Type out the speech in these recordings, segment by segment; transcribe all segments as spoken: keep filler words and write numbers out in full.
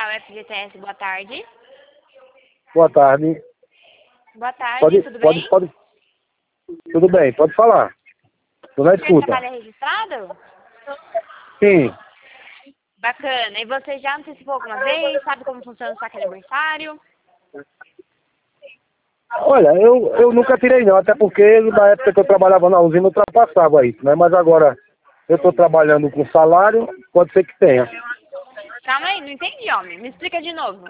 Central F G T S, boa tarde. Boa tarde. Boa tarde, Pode, tudo pode, bem? pode. Tudo bem, pode falar. Tô na Você escuta. trabalha registrado? Sim. Bacana. E você já antecipou alguma vez? Sabe como funciona o saque aniversário? Olha, eu, eu nunca tirei não, até porque na época que eu trabalhava na usina ultrapassava isso, né? Mas agora eu estou trabalhando com salário, pode ser que tenha. Calma aí, não entendi, homem. Me explica de novo.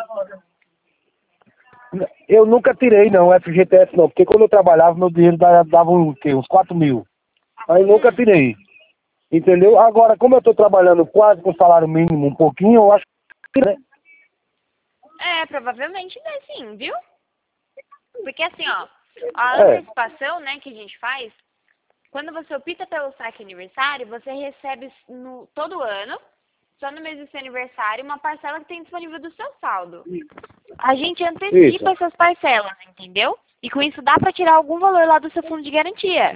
Eu nunca tirei não, F G T S não, porque quando eu trabalhava meu dinheiro dava, dava um, quê? Uns quatro mil. Aí nunca tirei. Entendeu? Agora, como eu estou trabalhando quase com salário mínimo um pouquinho, eu acho que, né? É, provavelmente é sim, viu? Porque assim, ó, a É. antecipação, né, que a gente faz, quando você opta pelo saque aniversário, você recebe no, todo ano, só no mês do seu aniversário, uma parcela que tem disponível do seu saldo. A gente antecipa Isso. essas parcelas, entendeu? E com isso dá pra tirar algum valor lá do seu fundo de garantia.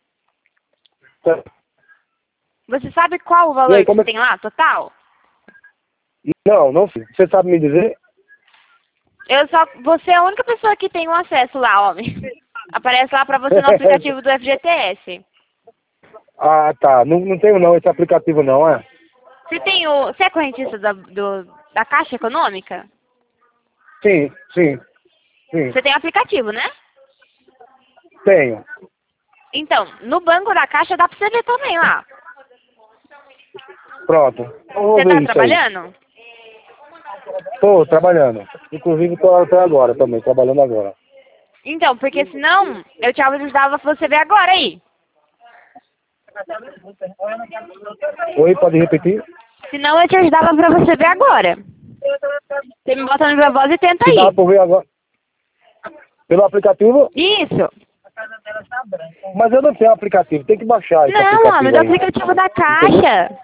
Você sabe qual o E valor aí, que como você é que... tem lá, total? Não, não sei. Você sabe me dizer? Eu só, você é a única pessoa que tem o acesso lá, homem. Aparece lá pra você no aplicativo do F G T S. Ah, tá. Não, não tenho não esse aplicativo não, é? Você tem o. Você é correntista da, do, da Caixa Econômica? Sim, sim, sim. Você tem o aplicativo, né? Tenho. Então, no banco da Caixa dá pra você ver também lá. Pronto. Eu vou Você ver tá isso aí. trabalhando? Tô trabalhando. Inclusive tô até agora também, trabalhando agora. Então, porque senão eu te ajudava você ver agora aí. Oi, pode repetir? Senão eu te ajudava pra você ver agora. Você me bota no viva voz e tenta Se dá aí. pra ver agora. Pelo aplicativo? Isso. Mas eu não tenho aplicativo, tem que baixar esse Não, homem, aplicativo do aí. aplicativo da Entendeu? Caixa.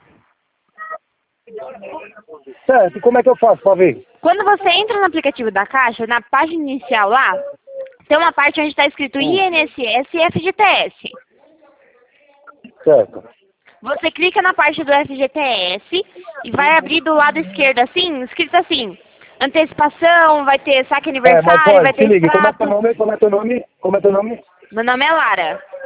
Certo, e como é que eu faço pra ver? Quando você entra no aplicativo da Caixa, na página inicial lá, tem uma parte onde está escrito Hum. I N S S e F G T S. Certo. Você clica na parte do F G T S e vai abrir do lado esquerdo assim, escrito assim, antecipação, vai ter saque É, mas aniversário, vai pode, se ter liga, como é teu extrato. nome? Como é teu nome? Como é teu nome? Meu nome é Lara.